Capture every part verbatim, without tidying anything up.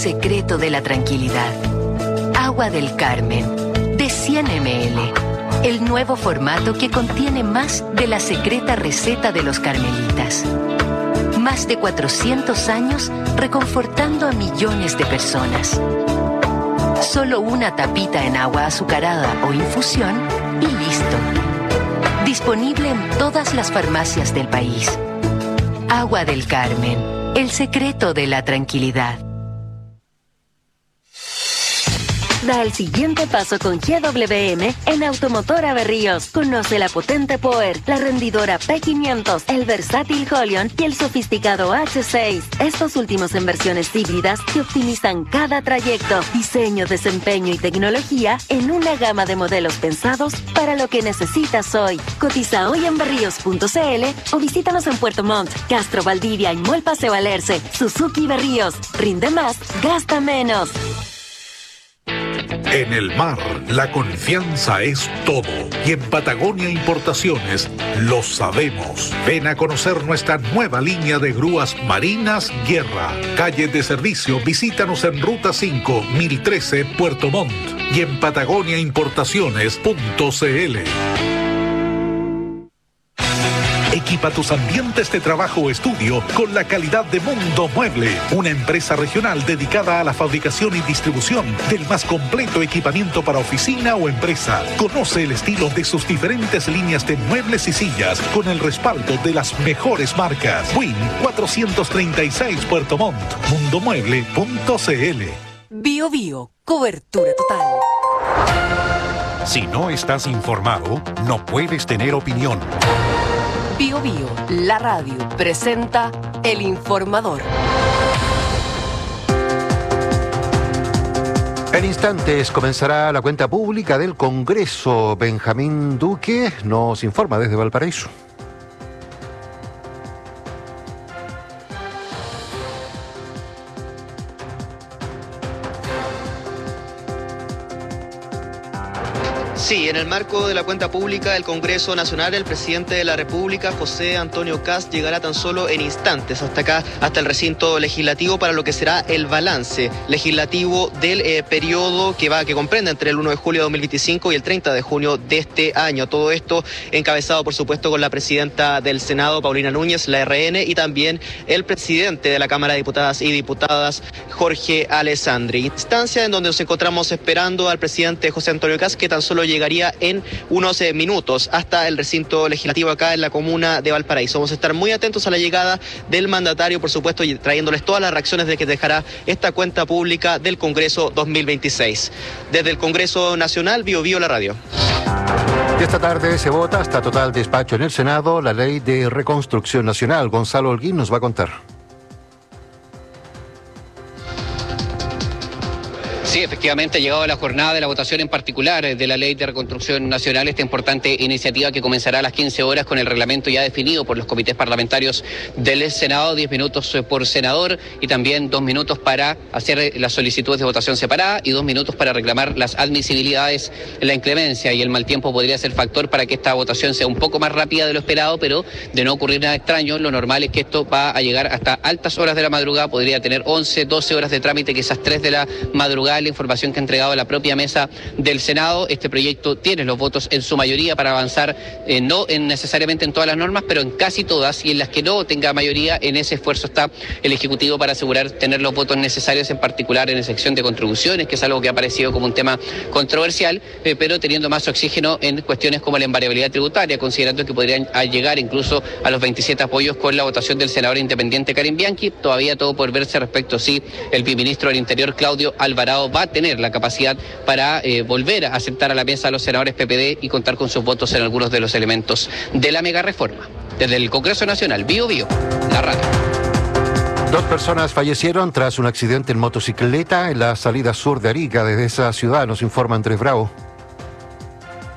secreto de la tranquilidad. Agua del Carmen, de cien mililitros. El nuevo formato que contiene más de la secreta receta de los carmelitas. Más de cuatrocientos años reconfortando a millones de personas. Solo una tapita en agua azucarada o infusión y listo. Disponible en todas las farmacias del país. Agua del Carmen, el secreto de la tranquilidad. Da el siguiente paso con G W M en Automotora Berríos. Conoce la potente Power, la rendidora P quinientos, el versátil Holion y el sofisticado H seis. Estos últimos en versiones híbridas que optimizan cada trayecto, diseño, desempeño y tecnología en una gama de modelos pensados para lo que necesitas hoy. Cotiza hoy en berríos punto c l o visítanos en Puerto Montt, Castro, Valdivia y Mall Paseo Alerce. Suzuki Berríos. Rinde más, gasta menos. En el mar, la confianza es todo. Y en Patagonia Importaciones lo sabemos. Ven a conocer nuestra nueva línea de grúas Marinas Guerra. Calle de servicio, visítanos en Ruta cinco, mil trece, Puerto Montt. Y en patagonia importaciones punto c l. Equipa tus ambientes de trabajo o estudio con la calidad de Mundo Mueble, una empresa regional dedicada a la fabricación y distribución del más completo equipamiento para oficina o empresa. Conoce el estilo de sus diferentes líneas de muebles y sillas con el respaldo de las mejores marcas. Win cuatrocientos treinta y seis Puerto Montt, mundo mueble punto c l. Bio Bio, cobertura total. Si no estás informado, no puedes tener opinión. Bio Bio, la radio, presenta El Informador. En instantes comenzará la cuenta pública del Congreso. Benjamín Duque nos informa desde Valparaíso. Sí, en el marco de la cuenta pública del Congreso Nacional, el presidente de la República, José Antonio Kast, llegará tan solo en instantes hasta acá, hasta el recinto legislativo, para lo que será el balance legislativo del eh, periodo que va, que comprende entre el primero de julio de dos mil veinticinco y el treinta de junio de este año. Todo esto encabezado, por supuesto, con la presidenta del Senado, Paulina Núñez, la R N, y también el presidente de la Cámara de Diputadas y Diputadas, Jorge Alessandri. Instancia en donde nos encontramos esperando al presidente José Antonio Kast, que tan solo llegaría en unos eh, minutos hasta el recinto legislativo acá en la comuna de Valparaíso. Vamos a estar muy atentos a la llegada del mandatario, por supuesto, y trayéndoles todas las reacciones de que dejará esta cuenta pública del Congreso dos mil veintiséis. Desde el Congreso Nacional, Bio Bio, la radio. Y esta tarde se vota hasta total despacho en el Senado la Ley de Reconstrucción Nacional. Gonzalo Holguín nos va a contar. Sí, efectivamente ha llegado la jornada de la votación en particular de la Ley de Reconstrucción Nacional, esta importante iniciativa que comenzará a las quince horas con el reglamento ya definido por los comités parlamentarios del Senado, diez minutos por senador y también dos minutos para hacer las solicitudes de votación separada y dos minutos para reclamar las admisibilidades. La inclemencia y el mal tiempo podría ser factor para que esta votación sea un poco más rápida de lo esperado, pero de no ocurrir nada extraño, lo normal es que esto va a llegar hasta altas horas de la madrugada, podría tener once, doce horas de trámite, quizás tres de la madrugada. La información que ha entregado la propia mesa del Senado, este proyecto tiene los votos en su mayoría para avanzar, eh, no en necesariamente en todas las normas, pero en casi todas, y en las que no tenga mayoría, en ese esfuerzo está el Ejecutivo para asegurar tener los votos necesarios, en particular en la sección de contribuciones, que es algo que ha aparecido como un tema controversial, eh, pero teniendo más oxígeno en cuestiones como la invariabilidad tributaria, considerando que podrían llegar incluso a los veintisiete apoyos con la votación del senador independiente Karim Bianchi. Todavía todo por verse respecto si el viceministro del Interior, Claudio Alvarado, va a tener la capacidad para eh, volver a aceptar a la mesa a los senadores P P D y contar con sus votos en algunos de los elementos de la mega reforma. Desde el Congreso Nacional, Bio Bio, la radio. Dos personas fallecieron tras un accidente en motocicleta en la salida sur de Arica. Desde esa ciudad nos informa Andrés Bravo.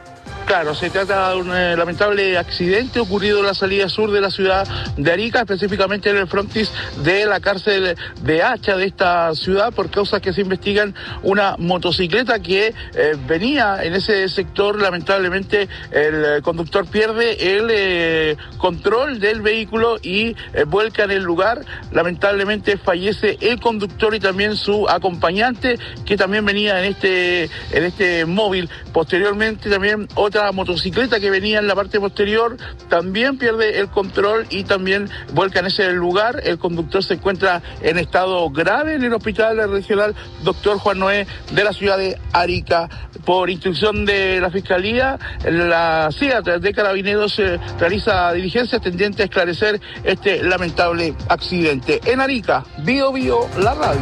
Claro, se trata de un eh, lamentable accidente ocurrido en la salida sur de la ciudad de Arica, específicamente en el frontis de la cárcel de Hacha de esta ciudad, por causas que se investigan. Una motocicleta que eh, venía en ese sector, lamentablemente el eh, conductor pierde el eh, control del vehículo y eh, vuelca en el lugar. Lamentablemente fallece el conductor y también su acompañante, que también venía en este, en este móvil. Posteriormente también otra motocicleta que venía en la parte posterior también pierde el control y también vuelca en ese lugar. El conductor se encuentra en estado grave en el hospital regional Doctor Juan Noé de la ciudad de Arica. Por instrucción de la Fiscalía, la C I A T de Carabineros eh, realiza diligencias tendientes a esclarecer este lamentable accidente. En Arica, Bio Bio, la radio.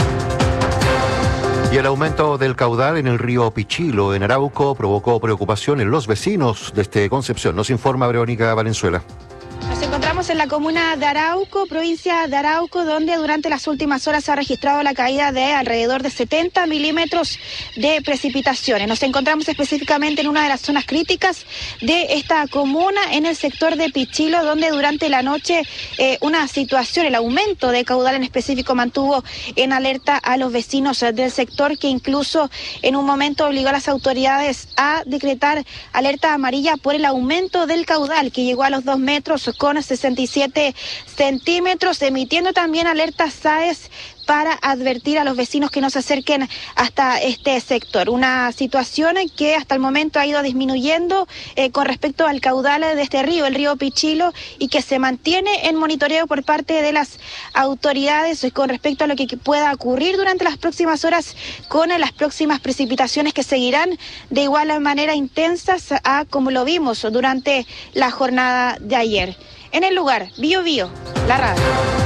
Y el aumento del caudal en el río Pichilo, en Arauco, provocó preocupación en los vecinos desde Concepción. Nos informa Verónica Valenzuela. Nos encontramos en la comuna de Arauco, provincia de Arauco, donde durante las últimas horas se ha registrado la caída de alrededor de setenta milímetros de precipitaciones. Nos encontramos específicamente en una de las zonas críticas de esta comuna, en el sector de Pichilo, donde durante la noche eh, una situación, el aumento de caudal en específico, mantuvo en alerta a los vecinos del sector, que incluso en un momento obligó a las autoridades a decretar alerta amarilla por el aumento del caudal, que llegó a los dos metros con sesenta y siete centímetros, emitiendo también alertas S A E S para advertir a los vecinos que no se acerquen hasta este sector. Una situación que hasta el momento ha ido disminuyendo eh, con respecto al caudal de este río, el río Pichilo, y que se mantiene en monitoreo por parte de las autoridades con respecto a lo que pueda ocurrir durante las próximas horas con las próximas precipitaciones, que seguirán de igual manera intensas a como lo vimos durante la jornada de ayer. En el lugar, Bio Bio, la radio.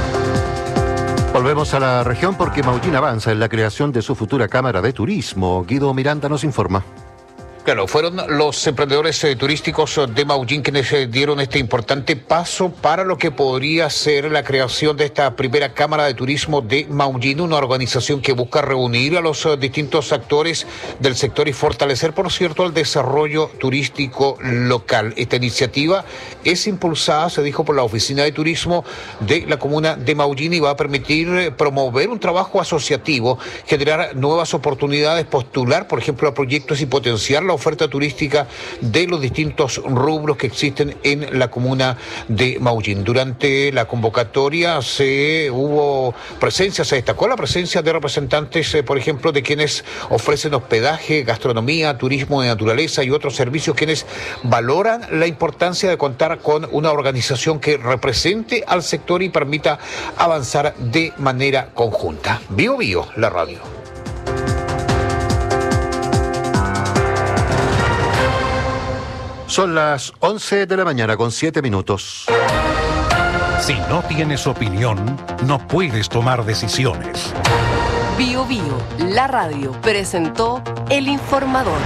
Volvemos a la región porque Maullín avanza en la creación de su futura Cámara de Turismo. Guido Miranda nos informa. Claro, fueron los emprendedores eh, turísticos de Maullín quienes eh, dieron este importante paso para lo que podría ser la creación de esta primera Cámara de Turismo de Maullín, una organización que busca reunir a los eh, distintos actores del sector y fortalecer, por cierto, el desarrollo turístico local. Esta iniciativa es impulsada, se dijo, por la Oficina de Turismo de la comuna de Maullín y va a permitir eh, promover un trabajo asociativo, generar nuevas oportunidades, postular, por ejemplo, a proyectos y potenciar la oferta turística de los distintos rubros que existen en la comuna de Maullín. Durante la convocatoria se hubo presencia, se destacó la presencia de representantes, eh, por ejemplo, de quienes ofrecen hospedaje, gastronomía, turismo de naturaleza y otros servicios, quienes valoran la importancia de contar con una organización que represente al sector y permita avanzar de manera conjunta. Bio Bio, la radio. Son las once de la mañana con siete minutos. Si no tienes opinión, no puedes tomar decisiones. Bio Bio, la radio, presentó El Informador.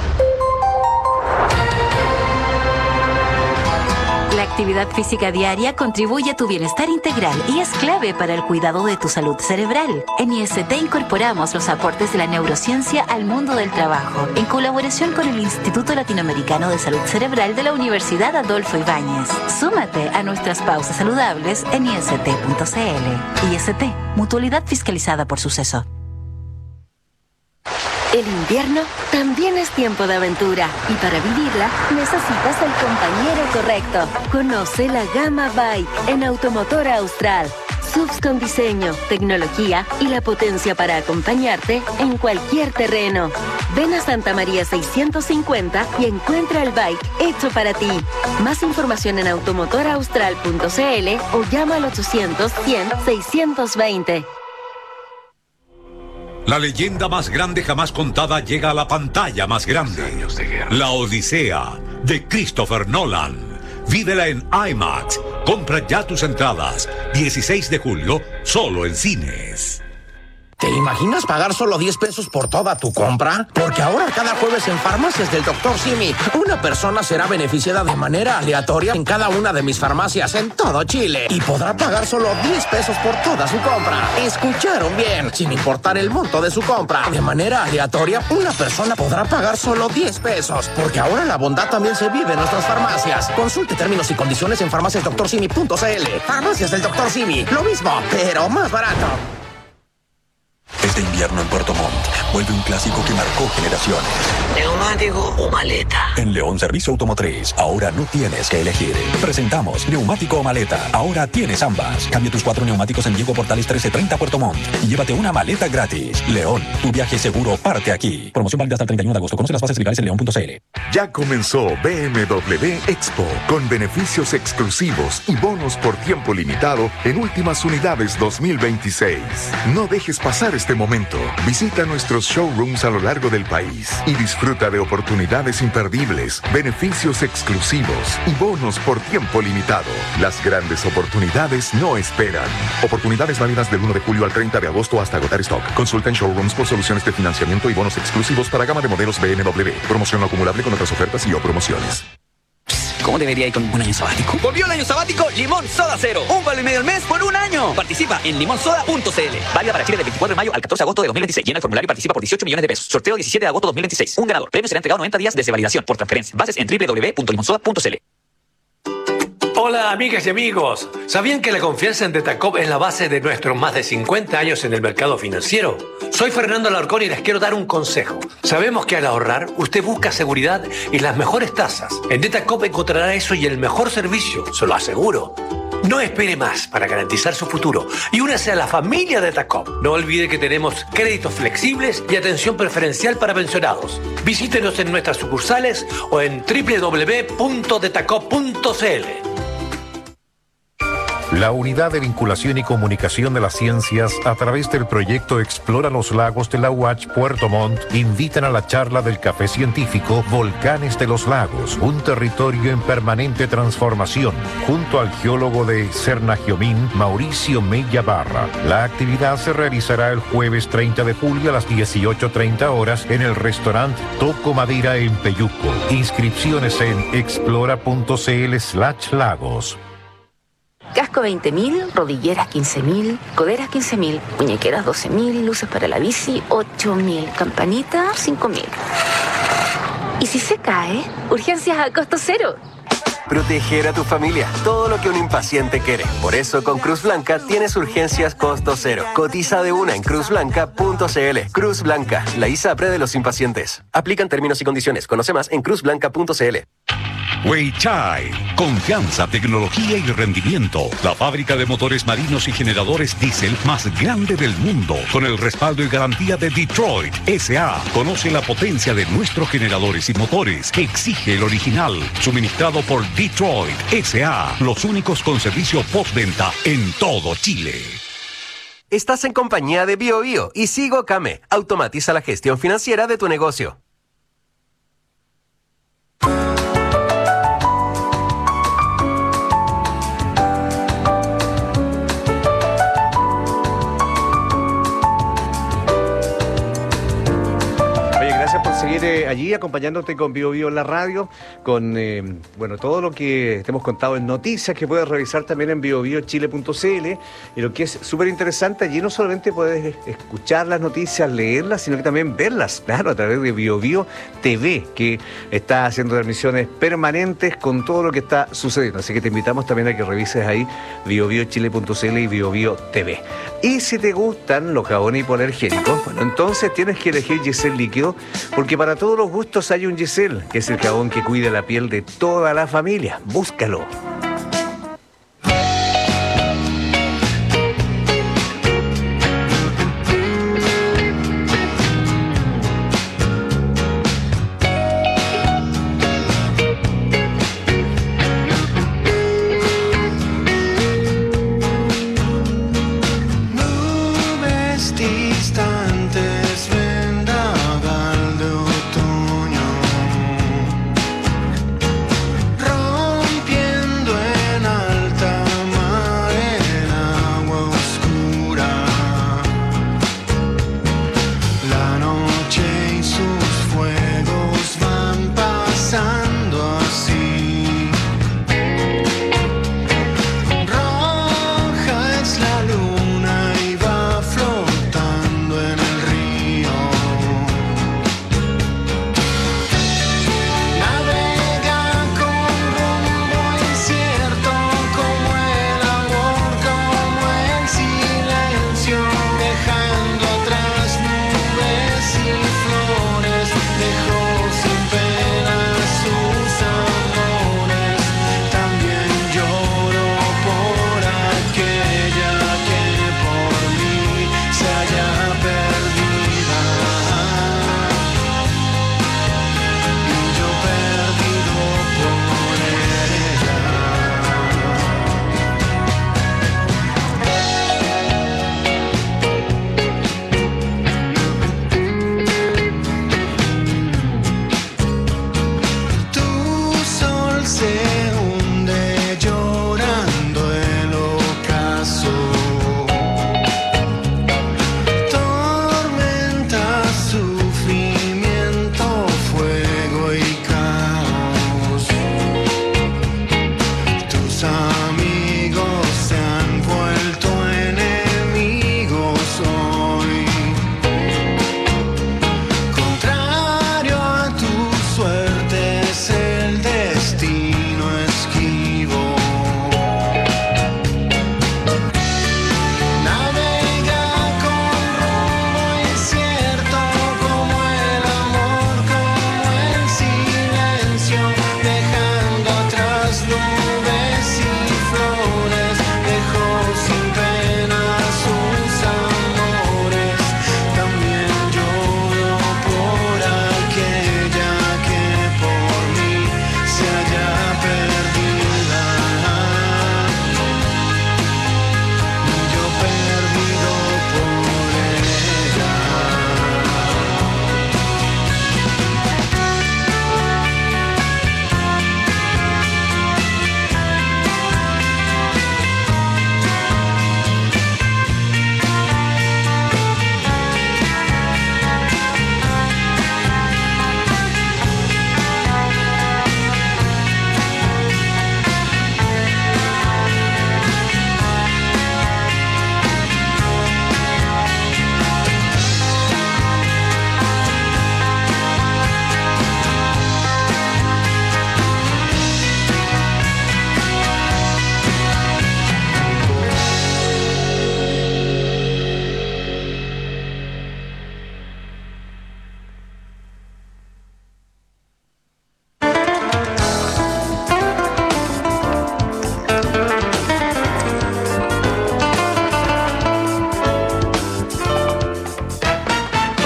La actividad física diaria contribuye a tu bienestar integral y es clave para el cuidado de tu salud cerebral. En I S T incorporamos los aportes de la neurociencia al mundo del trabajo, en colaboración con el Instituto Latinoamericano de Salud Cerebral de la Universidad Adolfo Ibáñez. Súmate a nuestras pausas saludables en I S T punto C L. I S T, mutualidad fiscalizada por Suceso. El invierno también es tiempo de aventura y para vivirla necesitas el compañero correcto. Conoce la gama Bike en Automotor Austral. S U Vs con diseño, tecnología y la potencia para acompañarte en cualquier terreno. Ven a Santa María seiscientos cincuenta y encuentra el bike hecho para ti. Más información en automotor austral punto C L o llama al ochocientos, cien, seiscientos veinte. La leyenda más grande jamás contada llega a la pantalla más grande. La Odisea, de Christopher Nolan. Vívela en IMAX. Compra ya tus entradas. dieciséis de julio, solo en cines. ¿Te imaginas pagar solo diez pesos por toda tu compra? Porque ahora cada jueves en Farmacias del doctor Simi, una persona será beneficiada de manera aleatoria en cada una de mis farmacias en todo Chile y podrá pagar solo diez pesos por toda su compra. ¿Escucharon bien? Sin importar el monto de su compra, de manera aleatoria, una persona podrá pagar solo diez pesos. Porque ahora la bondad también se vive en nuestras farmacias. Consulte términos y condiciones en farmacias doctor simi punto c l. Farmacias del doctor Simi, lo mismo, pero más barato. Este invierno en Puerto Montt vuelve un clásico que marcó generaciones. ¿Neumático o maleta? En León Servicio Automotriz, ahora no tienes que elegir. Presentamos neumático o maleta. Ahora tienes ambas. Cambia tus cuatro neumáticos en Diego Portales trece treinta Puerto Montt y llévate una maleta gratis. León, tu viaje seguro parte aquí. Promoción válida hasta el treinta y uno de agosto. Conoce las bases legales en león punto c l. Ya comenzó B M W Expo con beneficios exclusivos y bonos por tiempo limitado en últimas unidades dos mil veintiséis. No dejes pasar este momento. Visita nuestros showrooms a lo largo del país y disfruta de oportunidades imperdibles, beneficios exclusivos y bonos por tiempo limitado. Las grandes oportunidades no esperan. Oportunidades válidas del uno de julio al treinta de agosto hasta agotar stock. Consulta en showrooms por soluciones de financiamiento y bonos exclusivos para gama de modelos B M W. Promoción no acumulable con otras ofertas y o promociones. ¿Cómo debería ir con un año sabático? Volvió el año sabático Limón Soda Cero. Un vale y medio al mes por un año. Participa en limón soda punto c l. Válida para Chile del veinticuatro de mayo al catorce de agosto de dos mil veintiséis. Llena el formulario y participa por dieciocho millones de pesos. Sorteo diecisiete de agosto de dos mil veintiséis. Un ganador. Premio será entregado noventa días desde validación por transferencia. Bases en doble u doble u doble u punto limón soda punto c l. Hola amigas y amigos, ¿sabían que la confianza en Detacop es la base de nuestros más de cincuenta años en el mercado financiero? Soy Fernando Alarcón y les quiero dar un consejo. Sabemos que al ahorrar usted busca seguridad y las mejores tasas. En Detacop encontrará eso y el mejor servicio, se lo aseguro. No espere más para garantizar su futuro y únase a la familia Detacop. No olvide que tenemos créditos flexibles y atención preferencial para pensionados. Visítenos en nuestras sucursales o en doble u doble u doble u punto detacop punto c l. La Unidad de Vinculación y Comunicación de las Ciencias, a través del proyecto Explora los Lagos de la U A C H Puerto Montt, invitan a la charla del Café Científico Volcanes de los Lagos, un territorio en permanente transformación, junto al geólogo de Cernagiomín, Mauricio Mella Barra. La actividad se realizará el jueves treinta de julio a las dieciocho treinta horas en el restaurante Toco Madera en Peyuco. Inscripciones en explora punto c l slash lagos. Casco veinte mil, rodilleras quince mil, coderas quince mil, muñequeras doce mil, luces para la bici ocho mil, campanita cinco mil. ¿Y si se cae? Urgencias a costo cero. Proteger a tu familia, todo lo que un impaciente quiere. Por eso con Cruz Blanca tienes urgencias costo cero. Cotiza de una en cruz blanca punto c l. Cruz Blanca, la ISAPRE de los impacientes. Aplican términos y condiciones. Conoce más en cruz blanca punto c l. Weichai, confianza, tecnología y rendimiento. La fábrica de motores marinos y generadores diésel más grande del mundo, con el respaldo y garantía de Detroit S A. Conoce la potencia de nuestros generadores y motores que exige el original, suministrado por Detroit S A, los únicos con servicio postventa en todo Chile. Estás en compañía de BioBio y Sigo Came. Automatiza la gestión financiera de tu negocio. Seguir eh, allí acompañándote con Bio Bio en la radio, con eh, bueno, todo lo que te hemos contado en noticias que puedes revisar también en bio bio chile punto c l, y lo que es súper interesante, allí no solamente puedes escuchar las noticias, leerlas, sino que también verlas, claro, a través de Bio Bio T V, que está haciendo transmisiones permanentes con todo lo que está sucediendo, así que te invitamos también a que revises ahí bio bio chile punto c l y Bio Bio T V. Y si te gustan los jabones hipoalergénicos, bueno, entonces tienes que elegir Giselle Líquido, porque para todos los gustos hay un Giselle, que es el jabón que cuida la piel de toda la familia. Búscalo.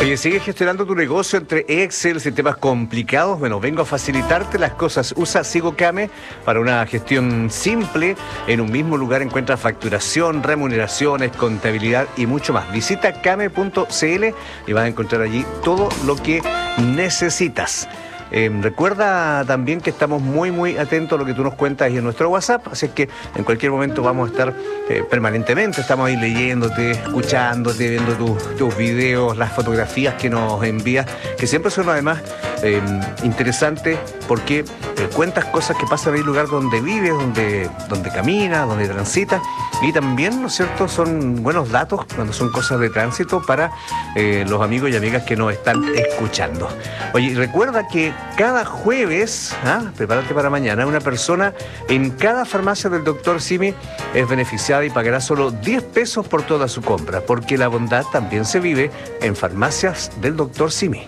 Oye, ¿sigues gestionando tu negocio entre Excel, sistemas complicados? Bueno, vengo a facilitarte las cosas. Usa SigoKame para una gestión simple. En un mismo lugar encuentras facturación, remuneraciones, contabilidad y mucho más. Visita kame punto cl y vas a encontrar allí todo lo que necesitas. Eh, recuerda también que estamos muy muy atentos a lo que tú nos cuentas ahí en nuestro WhatsApp, así es que en cualquier momento vamos a estar eh, permanentemente, estamos ahí leyéndote, escuchándote, viendo tu, tus videos, las fotografías que nos envías, que siempre son además eh, interesantes porque eh, cuentas cosas que pasan en el lugar donde vives, donde, donde caminas, donde transitas, y también, ¿no es cierto?, son buenos datos cuando son cosas de tránsito para eh, los amigos y amigas que nos están escuchando. Oye, recuerda que cada jueves, ¿ah? prepárate para mañana, una persona en cada farmacia del doctor Simi es beneficiada y pagará solo diez pesos por toda su compra, porque la bondad también se vive en farmacias del doctor Simi.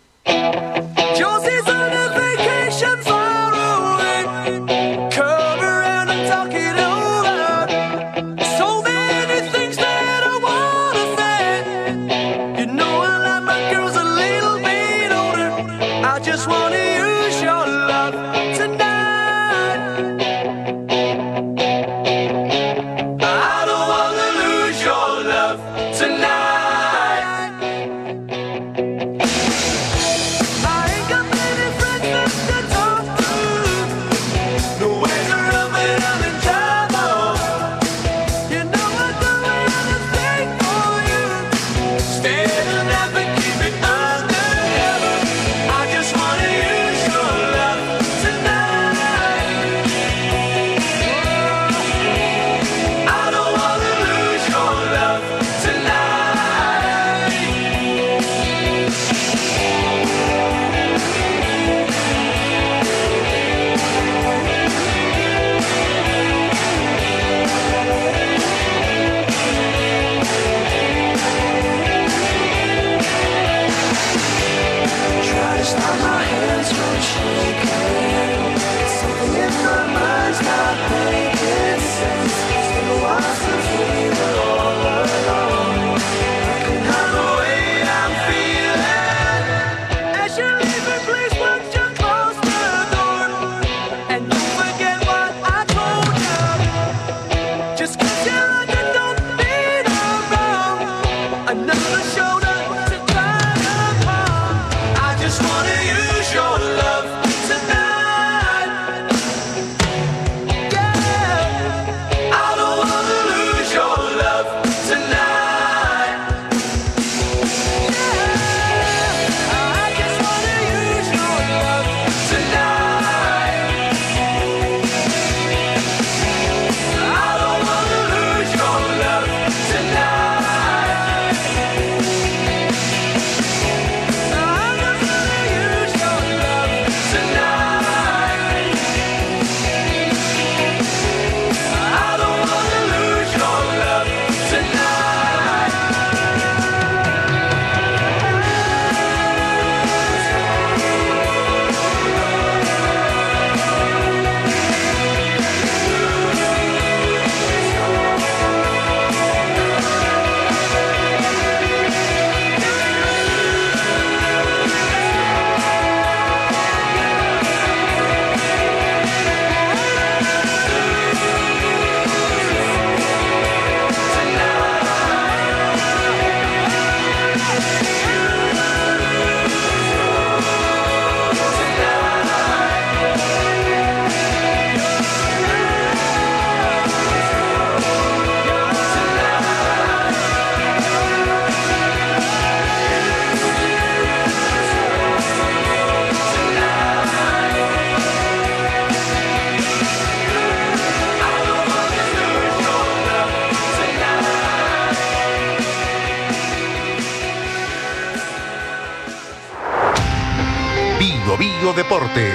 Bio Deportes.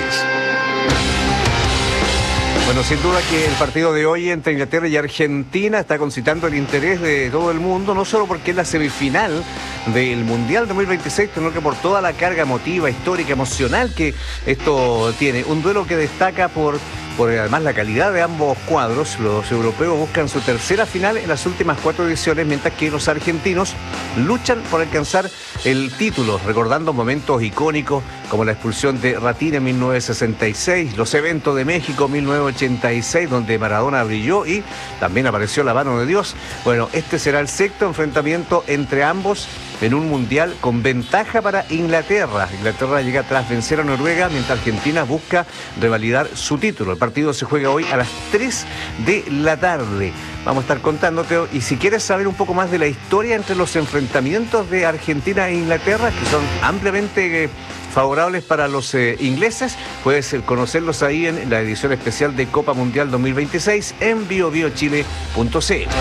Bueno, sin duda que el partido de hoy entre Inglaterra y Argentina está concitando el interés de todo el mundo, no solo porque es la semifinal del Mundial dos mil veintiséis, sino que por toda la carga emotiva, histórica, emocional que esto tiene. Un duelo que destaca por, por además la calidad de ambos cuadros. Los europeos buscan su tercera final en las últimas cuatro ediciones, mientras que los argentinos luchan por alcanzar el título, recordando momentos icónicos como la expulsión de Ratín en mil novecientos sesenta y seis, los eventos de México mil novecientos ochenta y seis, donde Maradona brilló y también apareció la mano de Dios. Bueno, este será el sexto enfrentamiento entre ambos en un mundial con ventaja para Inglaterra. Inglaterra llega tras vencer a Noruega, mientras Argentina busca revalidar su título. El partido se juega hoy a las tres de la tarde. Vamos a estar contándote, y si quieres saber un poco más de la historia entre los enfrentamientos de Argentina e Inglaterra, que son ampliamente eh, favorables para los eh, ingleses, puedes eh, conocerlos ahí en la edición especial de Copa Mundial dos mil veintiséis en bio bio chile punto c l.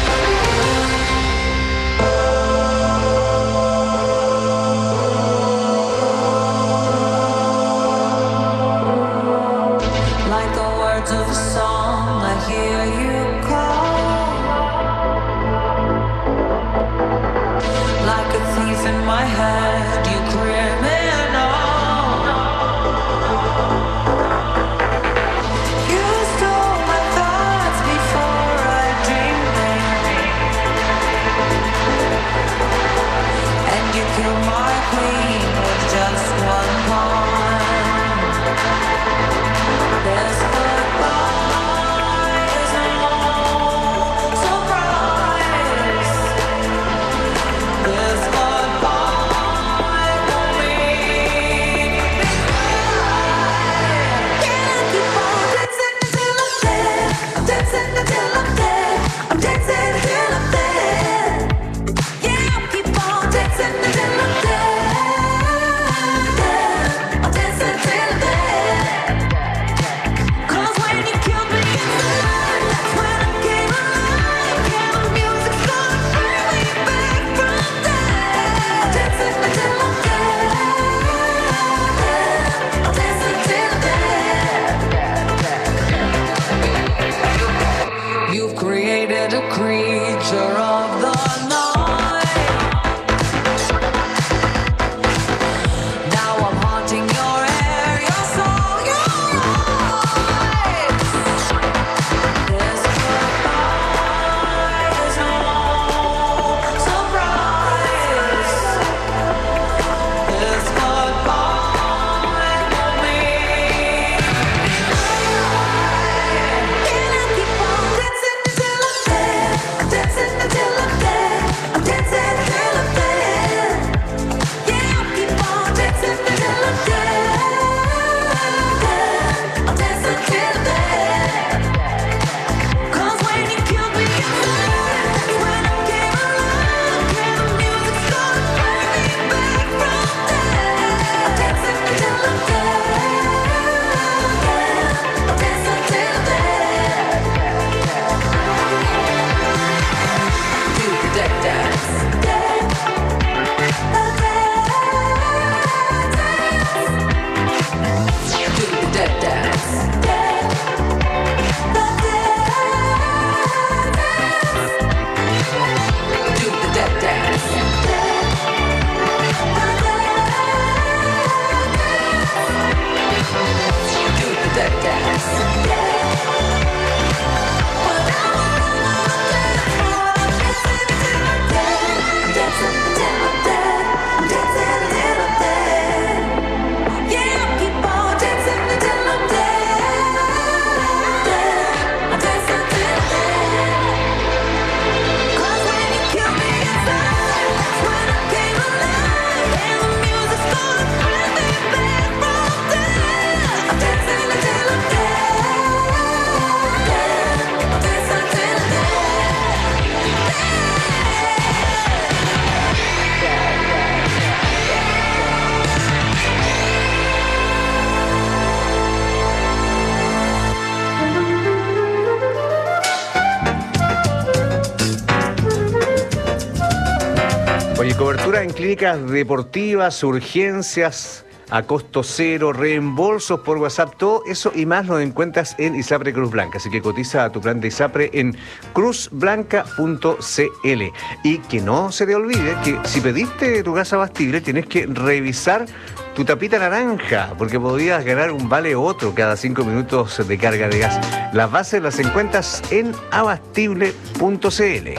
Oye, cobertura en clínicas deportivas, urgencias, a costo cero, reembolsos por WhatsApp, todo eso y más lo encuentras en ISAPRE Cruz Blanca. Así que cotiza tu plan de ISAPRE en cruz blanca punto c l. Y que no se te olvide que si pediste tu gas abastible tienes que revisar tu tapita naranja, porque podrías ganar un vale u otro cada cinco minutos de carga de gas. Las bases las encuentras en abastible punto c l.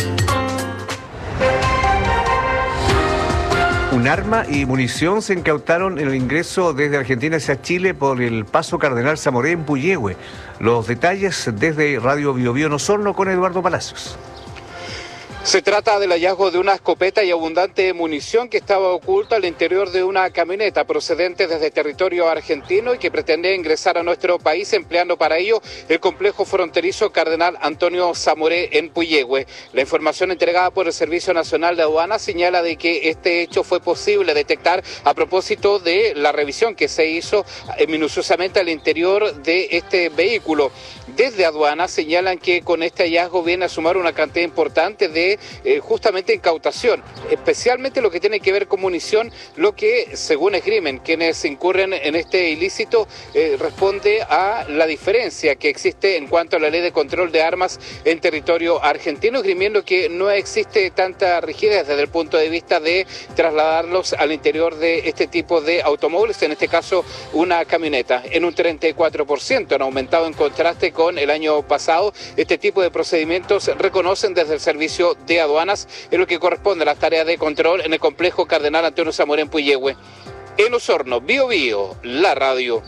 Un arma y munición se incautaron en el ingreso desde Argentina hacia Chile por el Paso Cardenal Zamoré en Puyehue. Los detalles desde Radio Bio Bio en Osorno con Eduardo Palacios. Se trata del hallazgo de una escopeta y abundante munición que estaba oculta al interior de una camioneta procedente desde territorio argentino y que pretendía ingresar a nuestro país empleando para ello el complejo fronterizo Cardenal Antonio Zamoré en Puyehue. La información entregada por el Servicio Nacional de Aduanas señala de que este hecho fue posible detectar a propósito de la revisión que se hizo minuciosamente al interior de este vehículo. Desde Aduanas señalan que con este hallazgo viene a sumar una cantidad importante de Eh, justamente incautación, especialmente lo que tiene que ver con munición, lo que según esgrimen quienes incurren en este ilícito eh, responde a la diferencia que existe en cuanto a la ley de control de armas en territorio argentino, esgrimiendo que no existe tanta rigidez desde el punto de vista de trasladarlos al interior de este tipo de automóviles, en este caso una camioneta, en un treinta y cuatro por ciento, han aumentado en contraste con el año pasado. Este tipo de procedimientos reconocen desde el servicio de aduanas en lo que corresponde a las tareas de control en el complejo Cardenal Antonio Zamoré en Puyehue. En Osorno, Bio Bio, la radio.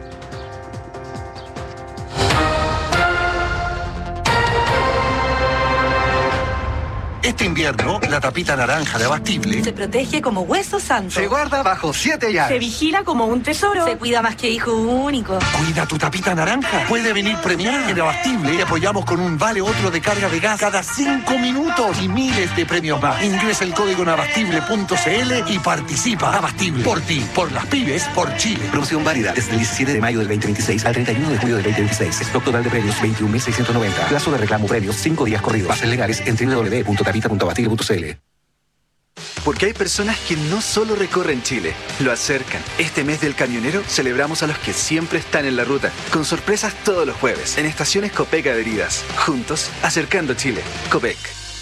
Este invierno, la tapita naranja de Abastible se protege como hueso santo. Se guarda bajo siete llaves. Se vigila como un tesoro. Se cuida más que hijo único. Cuida tu tapita naranja. Puede venir premiada. En Abastible te apoyamos con un vale otro de carga de gas cada cinco minutos y miles de premios más. Ingresa el código en abastible punto c l y participa. Abastible. Por ti, por las pymes, por Chile. Promoción válida desde el diecisiete de mayo del veinte veintiséis al treinta y uno de julio del veinte veintiséis. Stock total de premios veintiún mil seiscientos noventa. Plazo de reclamo premios cinco días corridos. Bases legales en doble u doble u doble u punto tapita punto abastible punto c l. Porque hay personas que no solo recorren Chile, lo acercan. Este mes del camionero celebramos a los que siempre están en la ruta, con sorpresas todos los jueves, en estaciones Copec adheridas. Juntos, acercando Chile. Copec.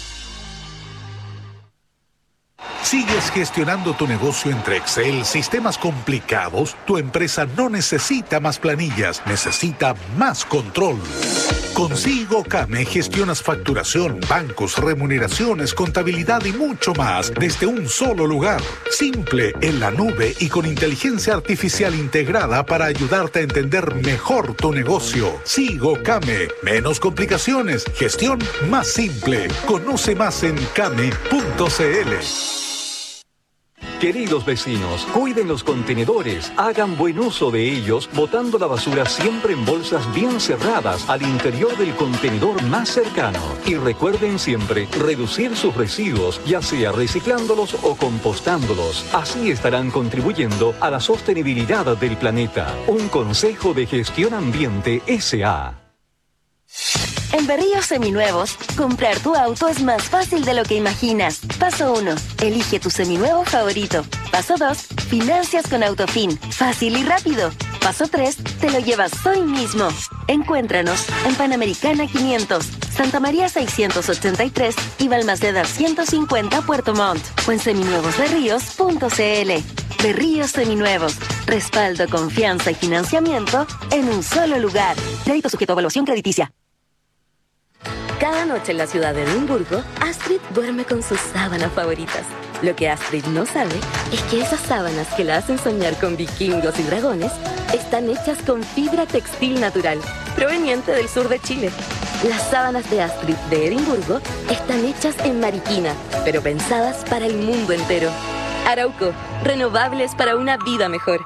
¿Sigues gestionando tu negocio entre Excel, sistemas complicados? Tu empresa no necesita más planillas, necesita más control. Con SigoCame gestionas facturación, bancos, remuneraciones, contabilidad y mucho más desde un solo lugar. Simple, en la nube y con inteligencia artificial integrada para ayudarte a entender mejor tu negocio. SigoCame, menos complicaciones, gestión más simple. Conoce más en came punto c l. Queridos vecinos, cuiden los contenedores, hagan buen uso de ellos, botando la basura siempre en bolsas bien cerradas al interior del contenedor más cercano. Y recuerden siempre reducir sus residuos, ya sea reciclándolos o compostándolos. Así estarán contribuyendo a la sostenibilidad del planeta. Un consejo de Gestión Ambiente S A En Berríos Seminuevos, comprar tu auto es más fácil de lo que imaginas. Paso uno. Elige tu seminuevo favorito. Paso dos. Financias con Autofin. Fácil y rápido. Paso tres. Te lo llevas hoy mismo. Encuéntranos en Panamericana quinientos, Santa María seiscientos ochenta y tres y Balmaceda ciento cincuenta Puerto Montt. O en seminuevosberríos punto c l. Berríos Seminuevos. Respaldo, confianza y financiamiento en un solo lugar. Crédito sujeto a evaluación crediticia. Cada noche en la ciudad de Edimburgo, Astrid duerme con sus sábanas favoritas. Lo que Astrid no sabe es que esas sábanas que la hacen soñar con vikingos y dragones están hechas con fibra textil natural, proveniente del sur de Chile. Las sábanas de Astrid de Edimburgo están hechas en Mariquina, pero pensadas para el mundo entero. Arauco, renovables para una vida mejor.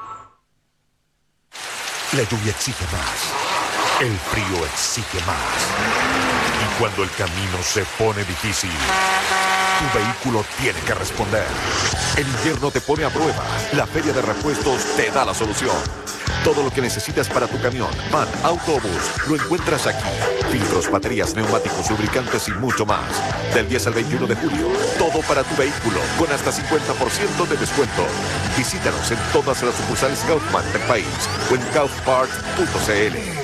La lluvia exige más. El frío exige más. Y cuando el camino se pone difícil, Tu vehículo tiene que responder. El invierno te pone a prueba. La Feria de Repuestos te da la solución. Todo lo que necesitas para tu camión, van, autobús, lo encuentras aquí. Filtros, baterías, neumáticos, lubricantes y mucho más. Del diez al veintiuno de julio, todo para tu vehículo, con hasta cincuenta por ciento de descuento. Visítanos en todas las sucursales Kaufman del país o en kaufparts punto c l.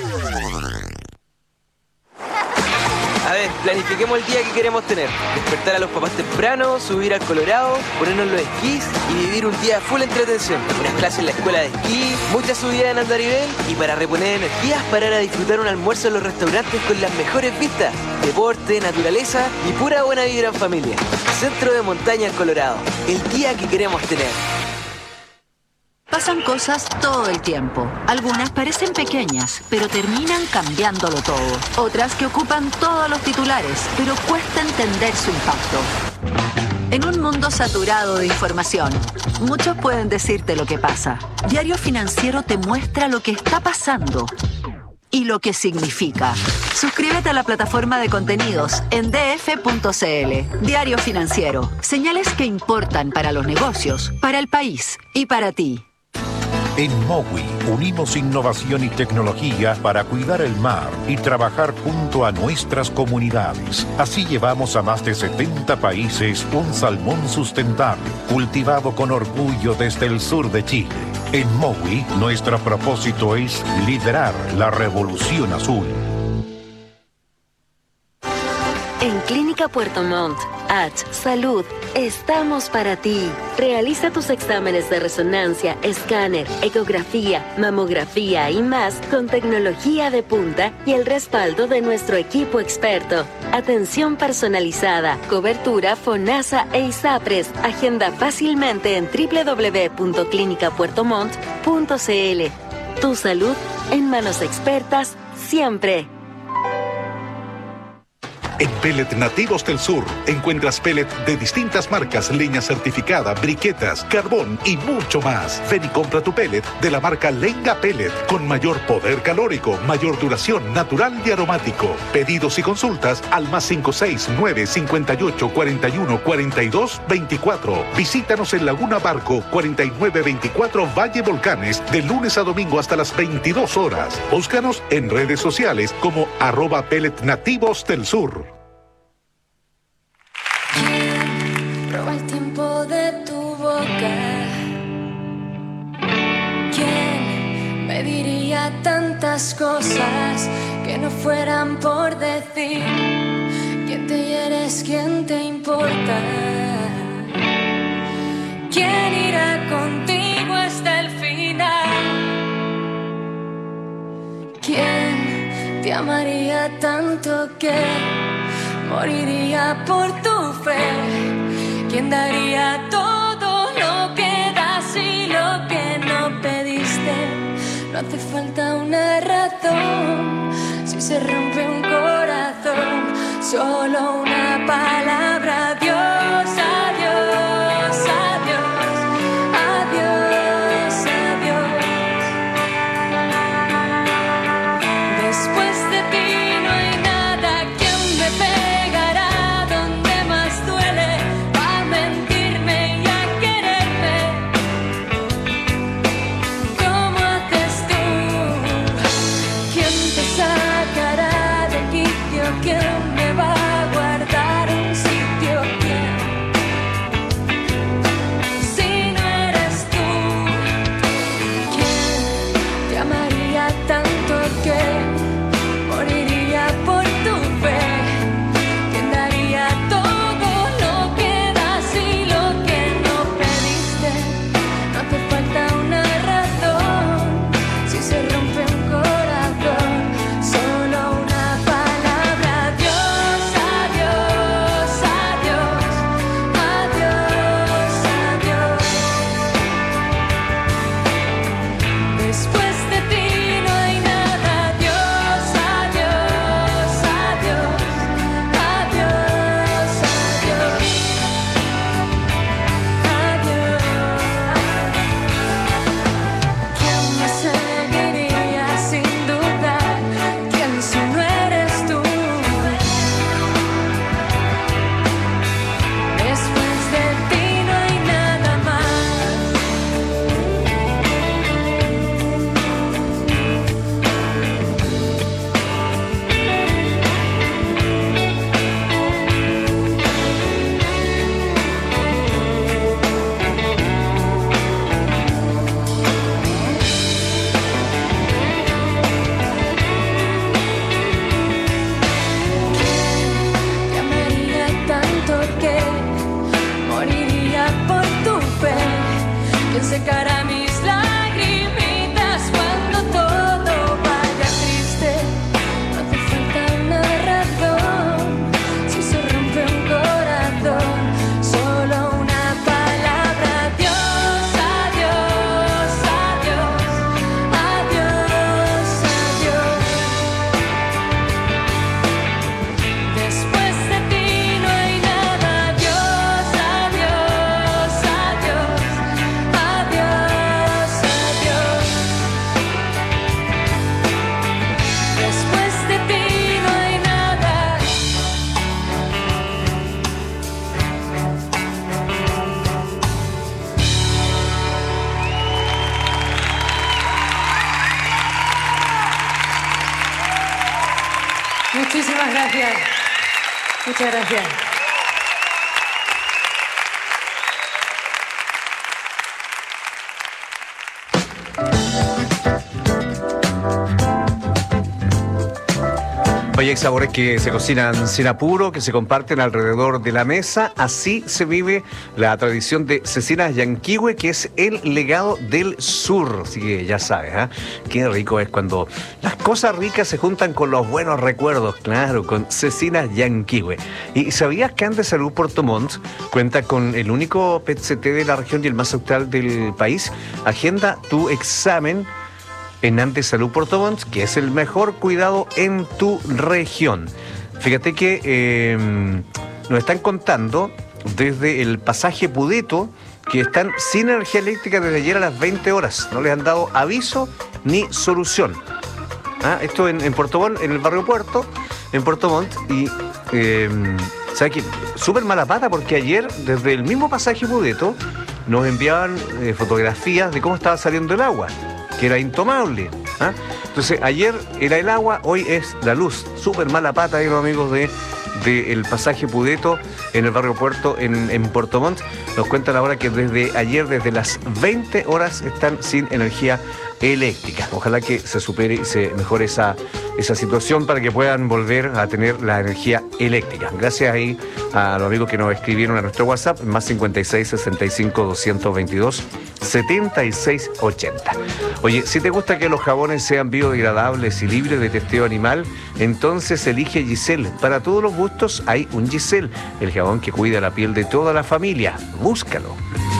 A ver, planifiquemos el día que queremos tener. Despertar a los papás temprano, subir al Colorado, ponernos los esquís y vivir un día full entretención. Unas clases en la escuela de esquí, muchas subidas en andarivel y para reponer energías parar a disfrutar un almuerzo en los restaurantes con las mejores vistas. Deporte, naturaleza y pura buena vibra en familia. Centro de Montaña en Colorado. El día que queremos tener. Pasan cosas todo el tiempo. Algunas parecen pequeñas, pero terminan cambiándolo todo. Otras que ocupan todos los titulares, pero cuesta entender su impacto. En un mundo saturado de información, muchos pueden decirte lo que pasa. Diario Financiero te muestra lo que está pasando y lo que significa. Suscríbete a la plataforma de contenidos en d f punto c l. Diario Financiero. Señales que importan para los negocios, para el país y para ti. En Mowi unimos innovación y tecnología para cuidar el mar y trabajar junto a nuestras comunidades. Así llevamos a más de setenta países un salmón sustentable, cultivado con orgullo desde el sur de Chile. En Mowi, nuestro propósito es liderar la revolución azul. En Clínica Puerto Montt, H Salud, estamos para ti. Realiza tus exámenes de resonancia, escáner, ecografía, mamografía y más con tecnología de punta y el respaldo de nuestro equipo experto. Atención personalizada, cobertura FONASA e ISAPRES. Agenda fácilmente en w w w punto clínica puerto montt punto c l. Tu salud en manos expertas siempre. En Pellet Nativos del Sur encuentras pellet de distintas marcas, leña certificada, briquetas, carbón y mucho más. Ven y compra tu pellet de la marca Lenga Pellet con mayor poder calórico, mayor duración, natural y aromático. Pedidos y consultas al más cinco seis nueve cincuenta y ocho cuarenta y uno cuarenta y dos veinticuatro. Visítanos en Laguna Barco cuarenta y nueve veinticuatro Valle Volcanes de lunes a domingo hasta las veintidós horas. Búscanos en redes sociales como arroba Pellet Nativos del Sur. Roba el tiempo de tu boca. ¿Quién me diría tantas cosas que no fueran por decir? ¿Quién te hieres? ¿Quién te importa? ¿Quién irá contigo hasta el final? ¿Quién te amaría tanto que moriría por tu fe? ¿Quién daría todo lo que das y lo que no pediste? No hace falta una razón si se rompe un corazón. Solo una palabra. Adiós, adiós, adiós, adiós, adiós. Después de ti no hay nada que aún me pegará donde más duele, a mentirme y a quererme. ¿Cómo haces tú? ¿Quién te sacará del quicio? ¿Quién me va a guardar un sitio? gracias. Muchas gracias. Oye, hay sabores que se cocinan sin apuro, que se comparten alrededor de la mesa. Así se vive la tradición de Cecinas Yanquihue, que es el legado del sur. Así que ya sabes, ¿eh? Qué rico es cuando las cosas ricas se juntan con los buenos recuerdos, claro, con Cecinas Yanquihue. ¿Y sabías que Andes Salud Puerto Montt cuenta con el único P E T C T de la región y el más austral del país? Agenda tu examen en Andes Salud Puerto Montt, que es el mejor cuidado en tu región. Fíjate que eh, nos están contando desde el pasaje Pudeto que están sin energía eléctrica desde ayer a las veinte horas. No les han dado aviso ni solución. ¿Ah? Esto en, en Puerto Montt, en el barrio Puerto, en Puerto Montt. Y, eh, ¿sabes qué? Súper mala pata, porque ayer, desde el mismo pasaje Pudeto, nos enviaban eh, fotografías de cómo estaba saliendo el agua, que era intomable. ¿Ah? Entonces, ayer era el agua, hoy es la luz. Súper mala pata ahí los amigos de del pasaje Pudeto en el barrio Puerto, en, en Puerto Montt. Nos cuentan ahora que desde ayer, desde las veinte horas, están sin energía eléctrica. Ojalá que se supere y se mejore esa, esa situación para que puedan volver a tener la energía eléctrica. Gracias ahí a los amigos que nos escribieron a nuestro WhatsApp, más cincuenta y seis, sesenta y cinco, doscientos veintidós, setenta y seis ochenta. Oye, si te gusta que los jabones sean biodegradables y libres de testeo animal, entonces elige Giselle. Para todos los gustos hay un Giselle, el jabón que cuida la piel de toda la familia. Búscalo.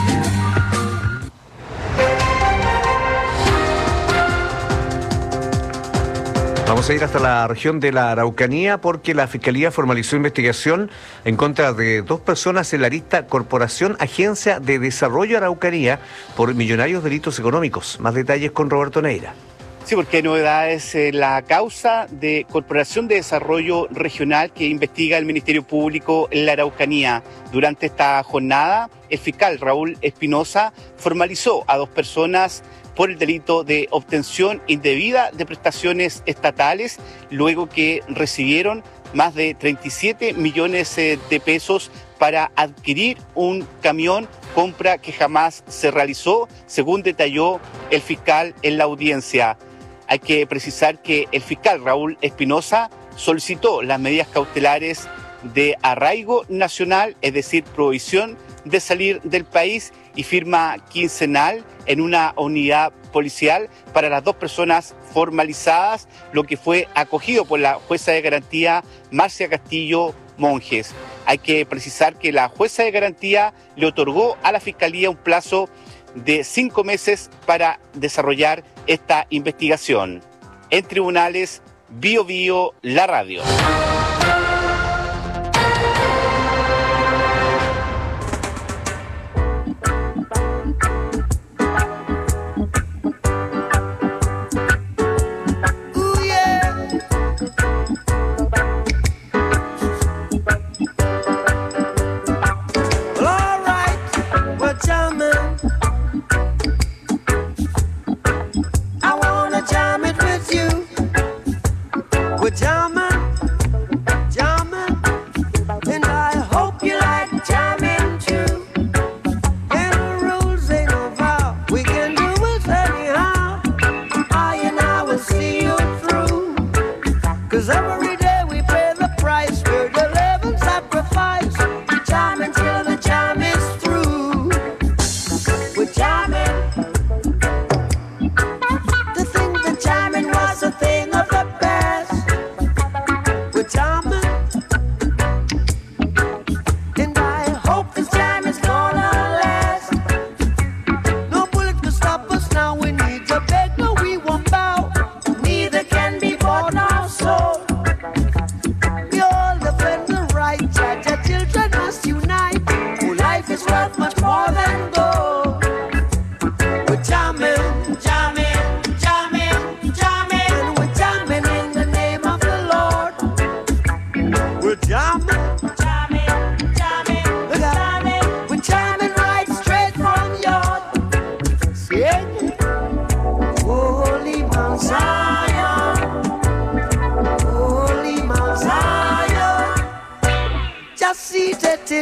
Vamos a ir hasta la región de la Araucanía porque la Fiscalía formalizó investigación en contra de dos personas en la lista Corporación Agencia de Desarrollo Araucanía por millonarios delitos económicos. Más detalles con Roberto Neira. Sí, porque hay novedades en la causa de Corporación de Desarrollo Regional que investiga el Ministerio Público en la Araucanía. Durante esta jornada, el fiscal Raúl Espinosa formalizó a dos personas por el delito de obtención indebida de prestaciones estatales, luego que recibieron más de treinta y siete millones de pesos para adquirir un camión, compra que jamás se realizó, según detalló el fiscal en la audiencia. Hay que precisar que el fiscal Raúl Espinosa solicitó las medidas cautelares de arraigo nacional, es decir, prohibición de salir del país, y firma quincenal en una unidad policial para las dos personas formalizadas, lo que fue acogido por la jueza de garantía Marcia Castillo Monjes. Hay que precisar que la jueza de garantía le otorgó a la Fiscalía un plazo de cinco meses para desarrollar esta investigación. En tribunales, Bio Bio, la radio. Holy Mount Zion, Holy Mount Zion.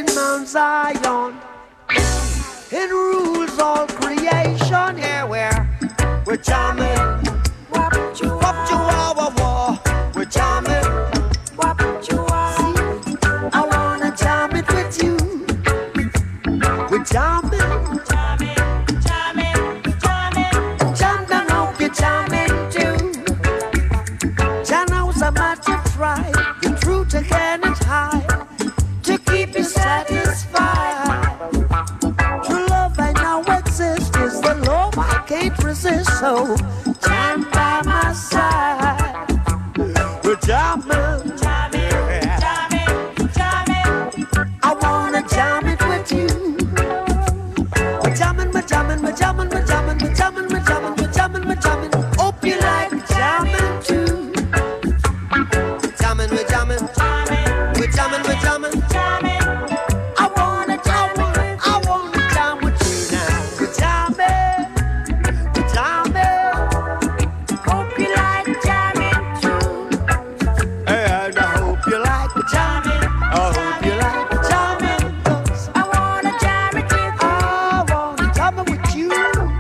in Mount Zion and rules all creation. Yeah, we're, we're jamming. Wap chihuahua, we're jamming. Wap chihuahua. See, I wanna jam it with you. We're jamming. Jamming, jamming, jamming. Jam down, hope you're jamming too. Jano's a matter of pride. The truth again is high. To keep you satisfied. True love I now exist is the love I can't resist. So jam by my side. We're jamming, jamming, jamming, jamming. I wanna jam it with you. We're jamming, we're jamming, we're jamming, we're jamming, we're jamming, we're jamming, we're jamming, we're jamming. Hope you like jamming too. We're jamming, we're jamming, we're jamming, we're jamming. I wanna jam with you, I wanna jam with you now. We're jamming, we're jamming. Hope you like jamming too. And I hope you like jamming. I hope you like jamming. 'Cause I wanna jam it with you. I wanna jam it with you.